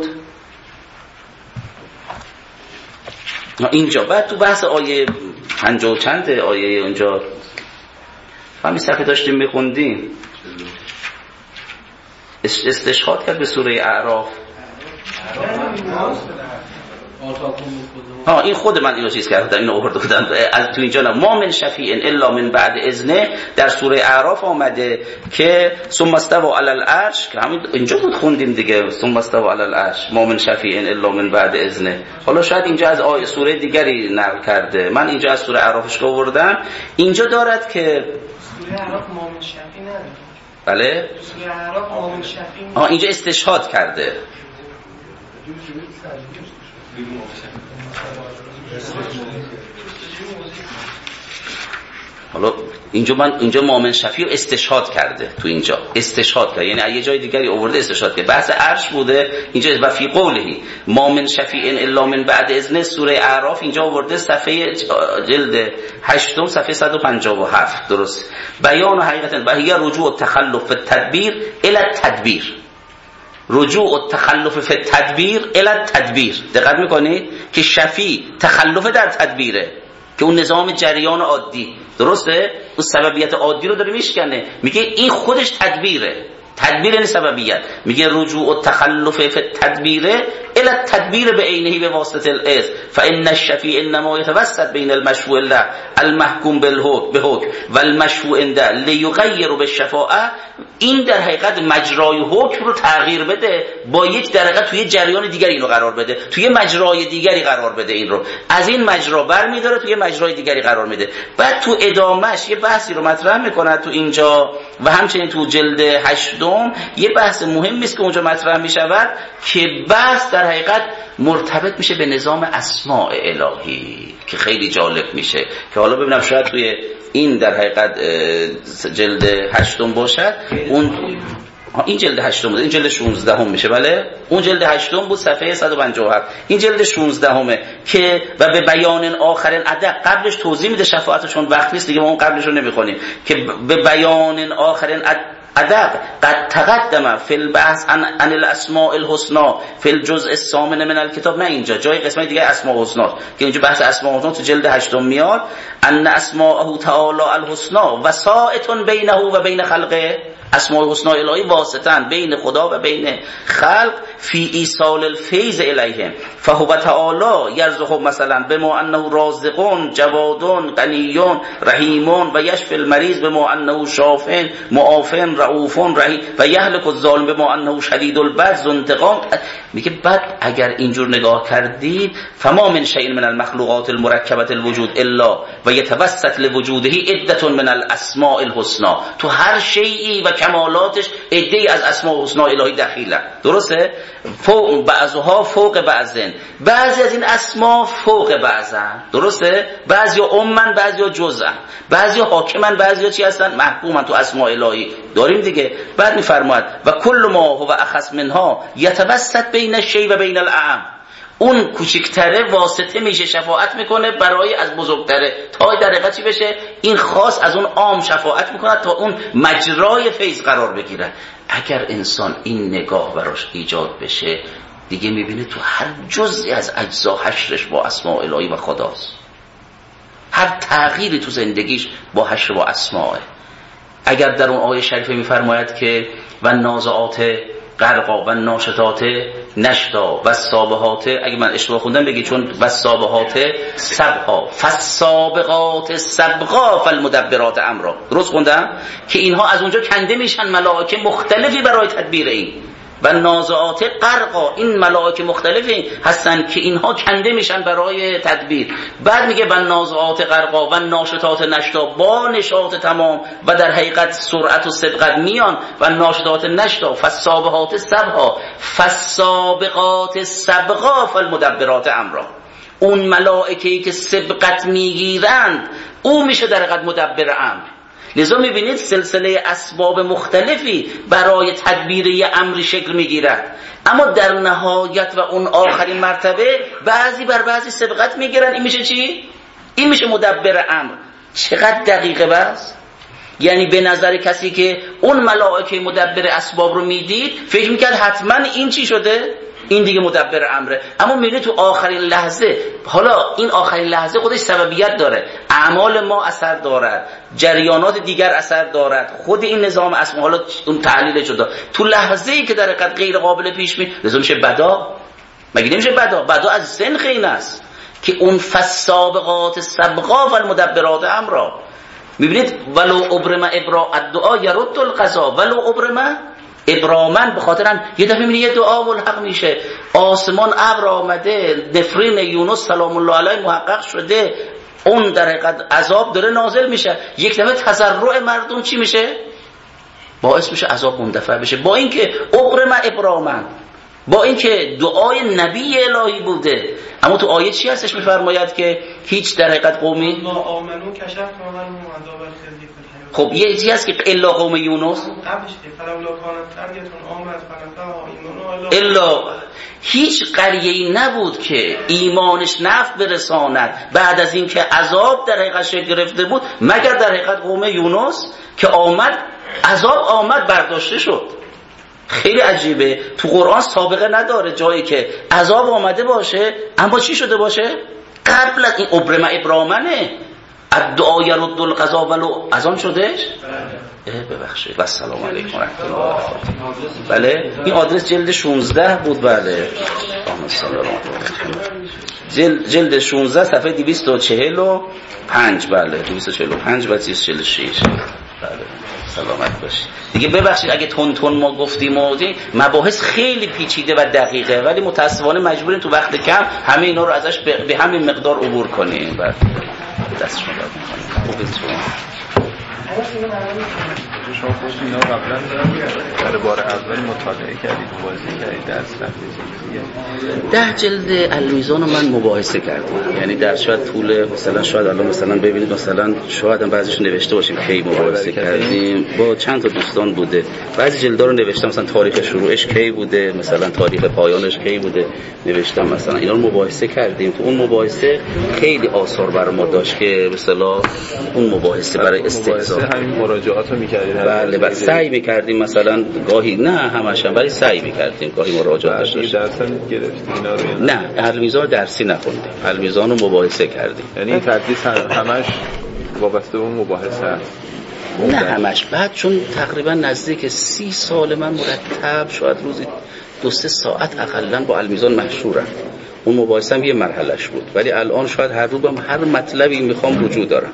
اینجا. بعد تو بحث آیه 50 چند آیه اونجا همین صفحه داشتیم میخوندیم، استشهاد کرد به سوره اعراف. این خود من اینو چیز کردم، اینو آورده بودم از تو اینجا. ما من شفیع الا من بعد اذنه در سوره اعراف آمده که ثم استوى علی العرش، که همین اینجا بود خوندیم دیگه، ثم استوى علی العرش ما من شفیع الا من بعد اذنه. حالا شاید اینجا از آیه سوره دیگری نقل کرده، من اینجا از سوره اعرافش آوردم. اینجا دارد که سوره اعراف ما من شفیع نداره. بله سوره اعراف ما من شفیع اینجا استشهاد کرده. حالا اینجا مؤمن شفیع استشهاد کرده، تو اینجا استشهاد کرده، یعنی یه جای دیگری آورده استشهاد کرده. بحث عرش بوده اینجا و فی قوله مؤمن شفیع الا من بعد اذن. سوره اعراف اینجا آورده صفحه جلد 8 صفحه 157. درست. بیان حقیقتا و هی رجوع التخلف التدبیر الی التدبیر. رجوع التخلف فی التدبیر الی التدبیر. دقت میکنید که شفیع تخلف در تدبیره، که اون نظام جریان عادی، درسته؟ اون سببیت عادی رو داره میشکنه، میگه این خودش تدبیره. تدبیر یعنی سببیت. میگه رجوع التخلف فی التدبیر الی التدبیر بعینه به واسطه الاذن فان الشفیع انما يتوسط بین المشفوع له المحکوم بالحکم والمشفوع عنده لیغیر بالشفاعه. این در حقیقت مجرای حکم رو تغییر بده، با یک درجه توی جریان دیگری اینو قرار بده، توی مجرای دیگری قرار بده، این رو از این مجرا برمی‌داره توی مجرای دیگری قرار میده. بعد تو ادامهش یه بحثی رو مطرح میکنه تو اینجا و همچنین تو جلد 8 یه بحث مهمی است که اونجا مطرح میشود که بحث در حقیقت مرتبط میشه به نظام اسماء الهی که خیلی جالب میشه، که حالا ببینم شاید توی این در حقیقت جلد 8 باشد. اون این جلد 8 بود، این جلد 16 میشه. بله اون جلد 8 بود صفحه 157، این جلد 16 که و به بیان آخرین ادق. قبلش توضیح میده شفاعتشون وقت نیست دیگه، ما اون قبلش رو نمیخونیم، که به بیان آخرین ادق قد تقدم فی البحث عن الاسماء الحسنى فی الجزء الثامن من الكتاب. نه اینجا جای قسمت دیگه اسماء الحسنى که اینجا بحث اسماء الحسنى تو جلد 8 میاد. ان اسماءه تعالی الحسنى وسائط بینه و بین خلقه. اسماء الحسنى الهی واسطن بین خدا و بین خلق فی ایصال الفیض الیهم فهو تعالی یرزق مثلا بما انه رازق جواد غنی رحیم و یشفی المریض بما انه شاف معاف رؤوف رحیم و یهلک الظالم بما انه شدید البطش ذو انتقام. میگه بعد اگر اینجور نگاه کردید فما من شیء من المخلوقات المرکبه الوجود الا و یتوسط لوجوده عده من الاسماء الحسنى. تو هر شیئی و کمالاتش عده‌ای از اسماء الحسنى الهی دخیله. درسته؟ فوق بعضها فوق بعضن، بعضی از این اسما فوق بعضن. درسته؟ بعضیا امن، بعضیا جزءن، بعضیا حاکمن، بعضیا چی هستن؟ محکومن. تو اسماء الهی داریم دیگه. بعد میفرماید و کل ما هو اخص منها یتوسط بین الشیء و بین الاعم. اون کوچکتره واسطه میشه، شفاعت میکنه برای از بزرگتره تا در حقیقت چی بشه؟ این خاص از اون عام شفاعت میکنه تا اون مجرای فیض قرار بگیره. اگر انسان این نگاه براش ایجاد بشه دیگه میبینه تو هر جزئی از اجزا حشرش با اسماء الهی و خداست. هر تغییری تو زندگیش با حشر با اسماء. اگر در اون آیه شریفه میفرماید که و نازعات غرقا و ناشطات نشتا و سابحات، اگه من اشتباه خوندم بگی، چون و سابحات سبقا فالسابقات سبقا فالمدبرات امرا. درست خوندم؟ که اینها از اونجا کنده میشن ملائکه مختلفی برای تدبیر این و نازعات غرقا. این ملائکه مختلفی هستن که اینها کنده میشن برای تدبیر. بعد میگه و نازعات غرقا و ناشطات نشتا، با نشاط تمام و در حقیقت سرعت و سبقت میان و ناشطات نشتا فالسابقات سبقا فالسابقات سبقا فالمدبرات امرا. اون ملائکه‌ای که سبقت میگیرند او میشه در حقیقت مدبر امر. لذا میبینید سلسله اسباب مختلفی برای تدبیر یه امری شکل میگیرد، اما در نهایت و اون آخرین مرتبه بعضی بر بعضی سبقت میگیرن. این میشه چی؟ این میشه مدبر امر. چقدر دقیقه بس؟ یعنی به نظر کسی که اون ملائکه مدبر اسباب رو میدید فکر میکرد حتما این چی شده؟ این دیگه مدبر امره. اما میبینید تو آخرین لحظه، حالا این آخرین لحظه خودش سببیت داره، اعمال ما اثر دارد، جریانات دیگر اثر دارد، خود این نظام اسم، حالا اون تحلیل شده تو لحظه ای که در حقیقت غیر قابل پیش بینی، لازم میشه بدا. مگه نمیشه بدا؟ بدا از سنخ این است که اون فالسابقات سبقا و المدبرات امرا. میبینید ولو ابرم ابرا الدعا یرد القضا، ولو ابرم ابرامن، به خاطر یه دفعه میبینی یه دعا ملحق میشه، آسمان ابر آمده، نفرین یونس سلام الله علیه محقق شده، اون در حقیقت عذاب داره نازل میشه، یک دفعه تضرع مردم چی میشه؟ باعث میشه عذاب مندفع بشه. با اینکه ابرم ابرامن، با اینکه دعای نبی الهی بوده، اما تو آیه چی هستش میفرماید که هیچ در حقیقت قومی خب یه چیزی هست که الا قوم یونس، الا هیچ قریه‌ای نبود که ایمانش نفع برساند بعد از اینکه عذاب در حقیقت شکل گرفته بود، مگر در حقیقت قوم یونس که آمد، عذاب آمد برداشته شد. خیلی عجیبه، تو قرآن سابقه نداره جایی که عذاب آمده باشه اما چی شده باشه؟ قبل از این ابرم ابرامنه، الدعا یرد القضا ولو از آن شدهش؟ ببخشید و السلام علیکم و رحمت الله و برکاته. بله این آدرس جلد 16 بود. بله جلد 16 صفحه 245. بله 245 و 346. بله سلامت باشید. دیگه ببخشید اگه تون ما گفتیم و مباحث خیلی پیچیده و دقیقه، ولی متاسفانه مجبوریم تو وقت کم همه اینا رو ازش به همین مقدار عبور کنیم. بله دست شما درد می‌کنه. شما خود اینا قبلا در بار اول مطالعه کردید، مباحثه کردید، درس رفتید؟ 10 جلد المیزان رو من مباحثه کردم، یعنی در شاید طول مثلا شاید الان مثلا ببینید مثلا شاید هم بعضیش نوشته باشیم کی مباحثه کردیم، با چند تا دوستان بوده، بعضی جلدا رو نوشتم مثلا تاریخ شروعش کی بوده، مثلا تاریخ پایانش کی بوده نوشتم، مثلا اینا رو مباحثه کردیم. تو اون مباحثه خیلی آثار برای ما داشت که مثلا اون مباحثه برای استحضار همین مراجعات رو می‌کردید. بله سعی می‌کردیم مثلا گاهی، نه همش هم، ولی سعی می‌کردیم گاهی مراجعات داشتیم. درس گرفتید اینا رو؟ نه المیزان درسی نخوندیم، المیزان رو مباحثه کردیم. یعنی این تدریس همش وابسته به اون مباحثه است؟ نه همش. بعد چون تقریبا نزدیک 30 سال من مرتب شاید روزی 2-3 ساعت اقلا با المیزان مشهورم. اون مباحثه هم یه مرحلهش بود، ولی الان شاید هر روزم هر مطلبی میخوام رجوع دارم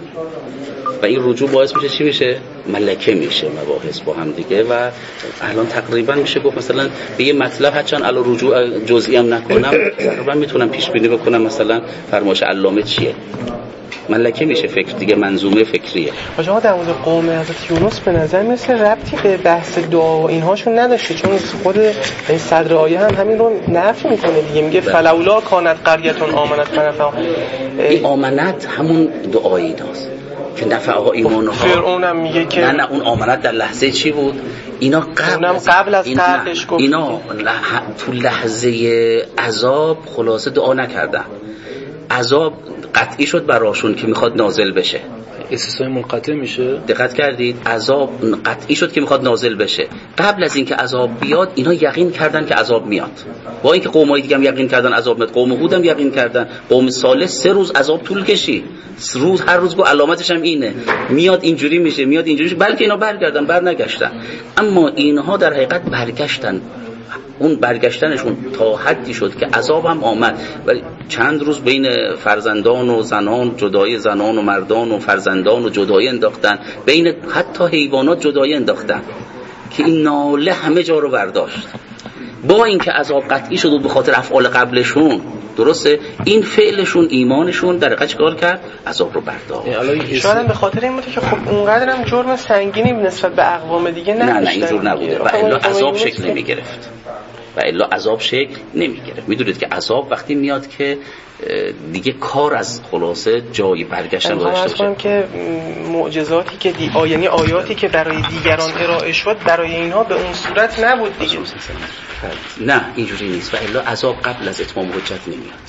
و این رجوع باعث میشه چی میشه؟ ملکه میشه مباحث با هم دیگه. و الان تقریبا میشه گفت مثلا به یه مطلب هرچند الان رجوع جزئی هم نکنم تقریبا میتونم پیش بینی بکنم مثلا فرمایش علامه چیه، ملکه میشه فکر دیگه، منظومه فکریه. شما در مورد قوم حضرت یونس به نظر مثل ربطی به بحث دعا و اینهاشون نداشته، چون خود این صدر آیه هم همین رو نفی میکنه دیگه، میگه فلولا کانت قریتون آمنت فنفعها. این آمنت همون دعایی داست که نفعها ایمانها. فرعون هم میگه که نه اون آمنت در لحظه چی بود؟ اینا قبل از قبلش گفت، اینا تو لحظه عذاب خلاصه دعا نکردن، عذاب قطعی شد براشون که میخواد نازل بشه. استثنای منقطع میشه. دقت کردید؟ عذاب قطعی شد که میخواد نازل بشه. قبل از اینکه عذاب بیاد اینا یقین کردن که عذاب میاد، با اینکه قومای دیگه هم یقین کردن عذاب میاد، قوم هود هم یقین کردن، قوم صالح 3 روز عذاب طول کشید، هر روز گفت علامتش هم اینه، میاد اینجوری میشه، میاد اینجوری میشه، بلکه اینا برگردن، برنگشتن. اما اینها در حقیقت برگشتن. اون برگشتنشون تا حدی شد که عذاب هم آمد، ولی چند روز بین فرزندان و زنان، جدای زنان و مردان و فرزندان و جدای انداختن، بین حتی حیوانات جدای انداختن که این ناله همه جا رو برداشت. با اینکه عذاب قطعی شد و به خاطر افعال قبلشون، درسته، این فعلشون ایمانشون در حقیقت کار کرد، عذاب رو برداشت. شاید به خاطر این بوده که خب اونقدر هم جرم سنگینی نسبت به اقوام دیگه نداشتن. نه اینجور نبوده و الا عذاب شکل نمیگرفت. و الا عذاب شکل نمیگیره. میدونید که عذاب وقتی میاد که دیگه کار از خلاصه جایی برگشتن داشته باشه. که معجزاتی که یعنی آیاتی که برای دیگران ارائه شد برای اینها به اون صورت نبود دیگه. نه اینجوری نیست. و الا عذاب قبل از اتمام حجت نمیاد.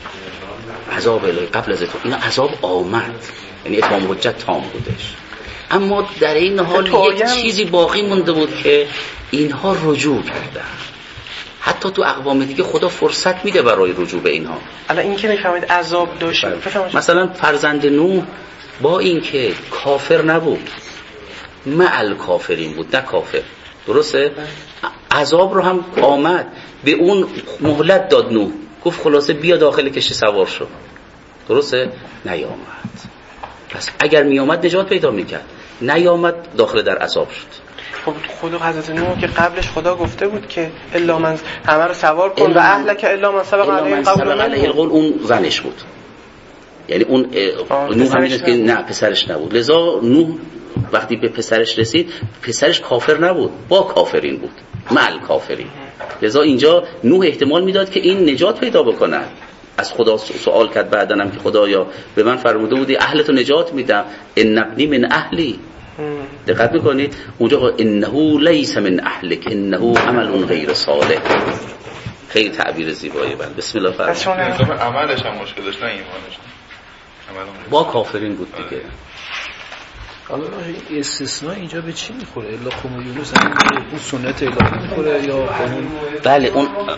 عذاب الهی قبل از اتمام، اینا عذاب آمد، یعنی اتمام حجت تام بودش، اما در این حال یک چیزی باقی مونده بود که اینها رجوع کردن. حتی تو اقوام دیگه خدا فرصت میده برای رجوع به اینها. الان این که میفهمید عذاب داشت، مثلا فرزند نوح با اینکه کافر نبود، مع کافرین بود، نه کافر، درسته؟ عذاب رو هم آمد، به اون مهلت داد نوح، گفت خلاصه بیا داخل کشتی سوار شو، درسته؟ نیامد. پس اگر میامد نجات پیدا میکرد، نیامد داخل در عذاب شد. خدا حضرت نوح که قبلش خدا گفته بود که الا من همه رو سوار کن و اهلک الا من سبق علیه القول، اون زنش بود، یعنی اون نوح همین که نه پسرش نبود. لذا نوح وقتی به پسرش رسید، پسرش کافر نبود، با کافرین بود، مع کافرین. لذا اینجا نوح احتمال میداد که این نجات پیدا بکنه. از خدا سوال کرد بعدن هم که خدایا به من فرموده بودی اهلتو نجات میدم، ان ابنی من اهلی. دقت میکنید اونجا انه لیس من اهلک انه عمل غیر صالح. خیلی تعبیر زیبایی. بسم الله فرمایید. عملش هم مشکل داشت، نه ایمانش. با کافرین بود دیگه. حالا استثناء اینجا به چی میخوره؟ الا قوم یونس اون سنت الهی میخوره یا اون؟ بله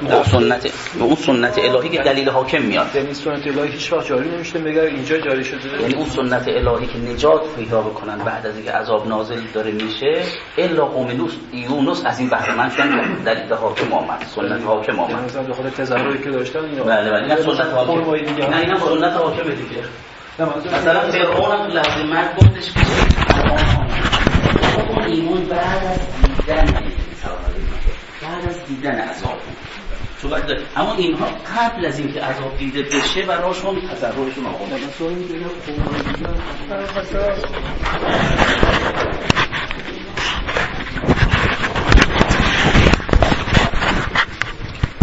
اون سنت الهی که دلیل حاکم میاد. یعنی سنت الهی هیچ وقت جاری نمیشه مگر اینجا جاری شده. یعنی اون سنت الهی که نجات پیدا بکنن بعد از اینکه عذاب نازل داره میشه، الا قوم یونس از این بهره مند شدن، دلیل حاکم آمد، سنت حاکم آمد. مثلا داخل تظاهراتی که داشتن یا بله نه سنت حاکم، نه اینا سنت حاکمه دیگه. مثلا فرعون هم لحظه مرگ گفتش که ایمان بعد از دیدن عذاب. اما اینها قبل از اینکه عذاب دیده بشه براشون تضرعشون آغاز